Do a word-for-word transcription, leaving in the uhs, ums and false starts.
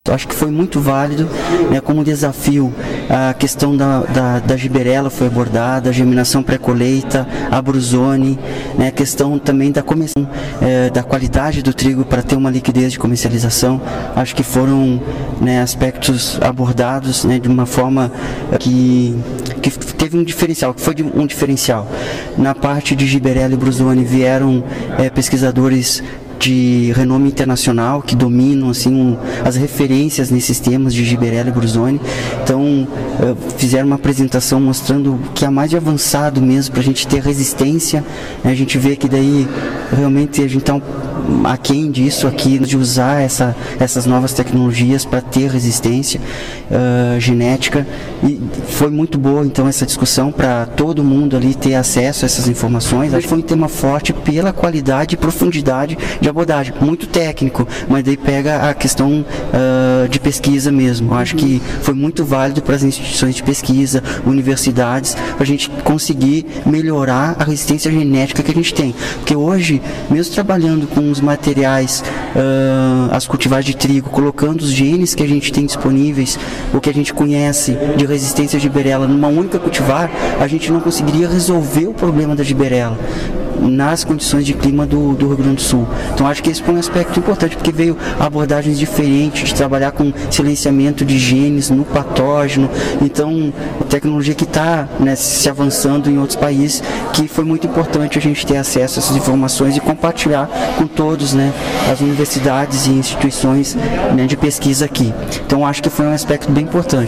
acho que foi muito válido, né, como desafio. A questão da, da, da giberela foi abordada, a germinação pré-colheita, a bruzone, né, a questão também da comissão, é, da qualidade do trigo para ter uma liquidez de comercialização. Acho que foram, né, aspectos abordados, né, de uma forma que, que teve um diferencial, que foi um diferencial. Na parte de giberela e bruzone vieram é, pesquisadores de renome internacional, que dominam assim, um, as referências nesses temas de giberela e bruzone. Então, uh, fizeram uma apresentação mostrando que é mais de avançado mesmo, para a gente ter resistência. A gente vê que daí, realmente, a gente está um, aquém disso aqui, de usar essa, essas novas tecnologias para ter resistência uh, genética. E foi muito boa, então, essa discussão para todo mundo ali ter acesso a essas informações. Acho que foi um tema forte pela qualidade e profundidade de abordagem, muito técnico, mas daí pega a questão uh, de pesquisa mesmo. Eu acho que foi muito válido para as instituições de pesquisa, universidades, para a gente conseguir melhorar a resistência genética que a gente tem. Porque hoje, mesmo trabalhando com os materiais, uh, as cultivares de trigo, colocando os genes que a gente tem disponíveis, o que a gente conhece de resistência à giberela numa única cultivar, a gente não conseguiria resolver o problema da giberela nas condições de clima do, do Rio Grande do Sul. Então acho que esse foi um aspecto importante, porque veio abordagens diferentes de trabalhar com silenciamento de genes no patógeno. Então, tecnologia que está, né, se avançando em outros países, que foi muito importante a gente ter acesso a essas informações e compartilhar com todos, né, as universidades e instituições, né, de pesquisa aqui. Então acho que foi um aspecto bem importante.